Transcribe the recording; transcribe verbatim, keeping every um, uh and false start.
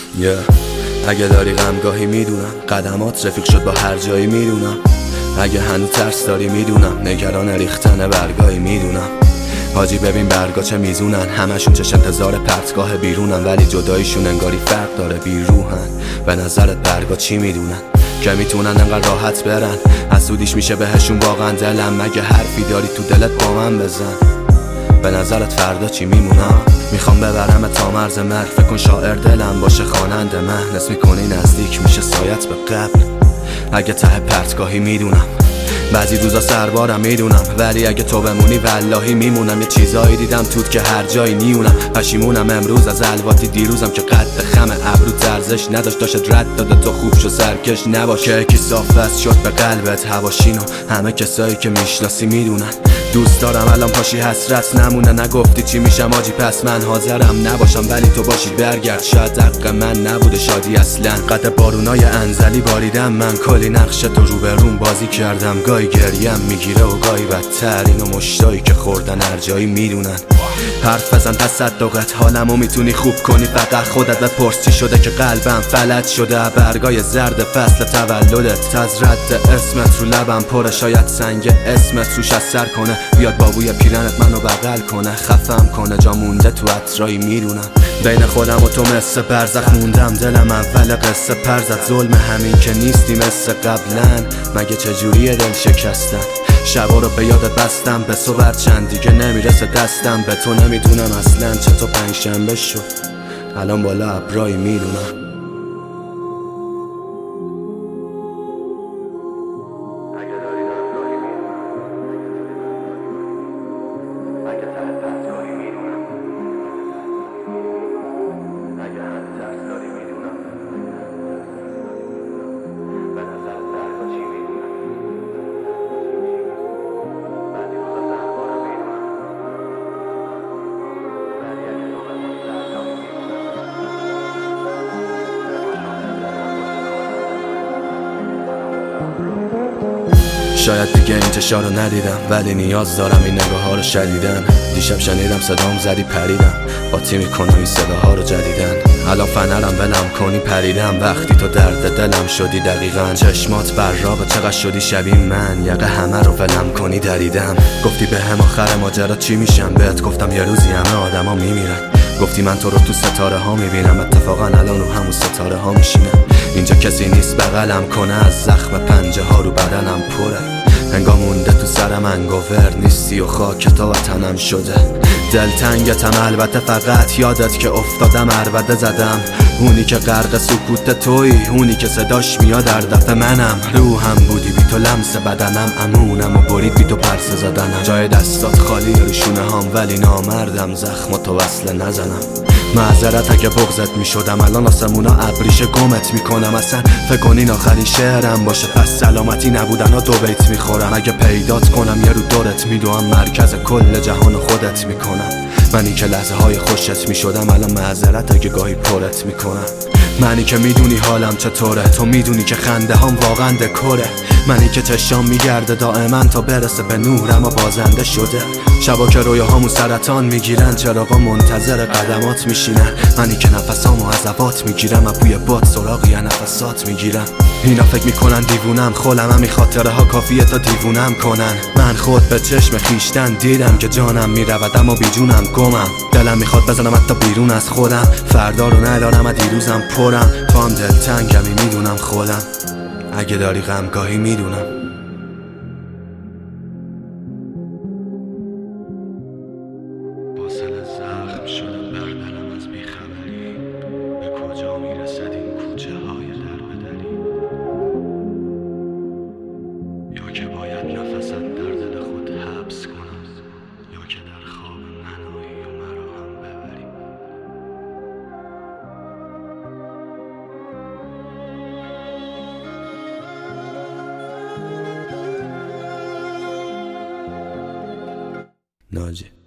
yeah. اگه داری غمگاهی میدونم، قدمات رفیق شد با هر جایی میدونم. اگه هنوز ترس داری میدونم، نگران ریختن برگاهی میدونم. حاجی ببین برگا چه میزونن، همشون چش انتظار پرتگاه بیرونن، ولی جداییشون انگاری فرق داره بیروحن. به نظرت برگا چی میدونن که میتونن انقدر راحت برن؟ حسودیش میشه بهشون واقعا دلم. مگه حرفی داری تو دلت با من بزن؟ به نظرت فردا چی میمونم؟ میخوام ببرم تا مرز مرگ، فکر کن شاعر دلم باشه خواننده من. نس میکنی نزدیک میشه سایت به قبل. اگه ته پرتگاهی میدونم، بعضی روزا سربارم میدونم، ولی اگه تو بمونی والله میمونم. یه چیزایی دیدم توت که هر جایی نیونم. پشیمونم امروز از الواتی دیروزم که قد خم ابرو ارزش نداشت، داشت رد داده تو خوب شو سرکش نباشه. کی صاف شد به قلبت هواشینو، همه کسایی که میشناسی میدونن. دوست دارم الان پاشی حسرت نمونه، نگفتی چی میشم آجی پس من حاضرم نباشم، ولی تو باشی برگرد. شاید حق من نبوده شادی اصلا، قد بارونای انزلی باریدم من. کلی نقش تو رو به روم بازی کردم، گاهی گریم میگیره و گاهی بدتر. اینو مشتایی که خوردن هر جایی میدونن. حرف بزن تصدقت حالمو میتونی خوب کنی، فقط خودت بپرس چی شده که قلبم فلج شده. برگای زرد فصل تولدت، از رد اسمت رو لبم پره، شاید سنگ اسمت روش اثر کنه. بیاد بابوی پیرنت منو بغل کنه، خفم کنه، جا مونده تو عطرایی میدونم. بین خودم و تو مثل برزخ موندم، دلم اول قصه پرزد. ظلم همین که نیستی مثل قبلن، مگه چجوریه دل شکستن؟ شبا رو به یادت بستم، به صبح چند دیگه نمیرسه دستم. به تو نمیدونم اصلا چطور پنجشنبه شد، الان بالا ابرایی میدونم. شاید دیگه این چشا رو ندیدم، ولی نیاز دارم این نگاه ها رو شدیدن. دیشب شنیدم صدام زدی پریدم، باطی میکنم این صداها رو جدیدن. الان فنرم ولم کنی پریدم، وقتی تو درد دلم شدی دقیقا. چشمات براقه چقدر شدی شبیه من، یقه همه رو ولم کنی دریدم. گفتی به هم آخر ماجرا چی میشم، بهت گفتم یه روزی همه آدم ها میمیرن. گفتی من تو رو تو ستاره ها میبینم، اتفاقا الان رو همون ستاره ها میشینم. اینجا کسی نیست بغلم کنه، از زخم پنجه ها رو بدنم پره. انگار مونده تو سرم انگوور نیستی و خاک تا وطنم شده. دلتنگتم البته، فقط یادت که افتادم عربده زدم. اونی که غرق سکوت تویی، اونی که صداش میاد در دفع منم. روحم بودی بی تو لمس بدنم، امونم و برید بی تو پرسه زدنم. جای دستات خالی رو شونه هام، ولی نامردم زخم تو وصله نزنم. معذرت اگه بغضت میشدم، الان آسمونا ابریشه گمت میکنم. اصلا فکر کنین آخرین شعرم باشه، پس سلامتی نبودن ها دو بیت میخورم. اگه پیدات کنم یه رو دورت میدوام، مرکز کل جهان خودت میکنم. منی که لحظه های خوشت میشدم، الان معذرت اگه گاهی پرت میکنم. منی که میدونی حالم چطوره، تو میدونی که خنده هام واقعا دکوره. منی که چشام میگرده دائما تا برسه به نور، اما بازنده شده. شبا که رویاهامو سرطان میگیرن، چراغا منتظر قدمات میشینن. منی که نفسامو عذابات میگیرم، از بوی باد سراغی نفسات میگیرم. اینا فکر میکنن دیوونم، خولم همین خاطره ها کافیه تا دیوونم کنن. من خود به چشم خیشتن دیدم که جانم میرود اما بیجونم گمم. دلم میخواد بزنم حتی بیرون از خودم، فردا رو ندارم از دیروزم پرم. تو هم دلتنگمی میدونم خودم، اگه داری غمگاهی میدونم. واصل زخم شده بردلم از بیخبری، به کجا میرسد این کوچه های در بدری؟ یا که باید نفست در دل خود حبس کنم، یا که در خواب منایی و مرا هم ببری. ناجی